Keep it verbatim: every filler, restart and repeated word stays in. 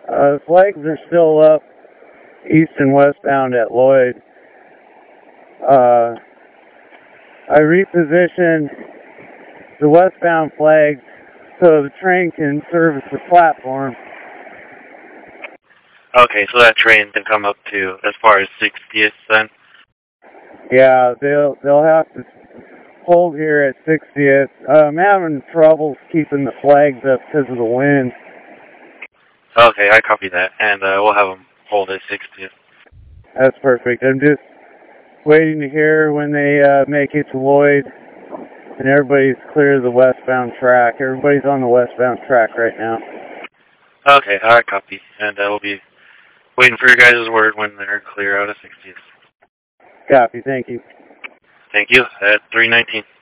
Uh, flags are still up east and westbound at Lloyd. Uh, I repositioned the westbound flags so the train can service the platform. Okay, so that train can come up to as far as sixtieth then? Yeah, they'll they'll have to hold here at sixtieth. Uh, I'm having troubles keeping the flags up because of the wind. Okay, I copy that, and uh, we'll have them hold at sixtieth. That's perfect. I'm just waiting to hear when they uh, make it to Lloyd, and everybody's clear of the westbound track. Everybody's on the westbound track right now. Okay, I copy, and uh, we'll be waiting for your guys' word when they're clear out of sixtieth. Copy. Thank you. Thank you. At three nineteen.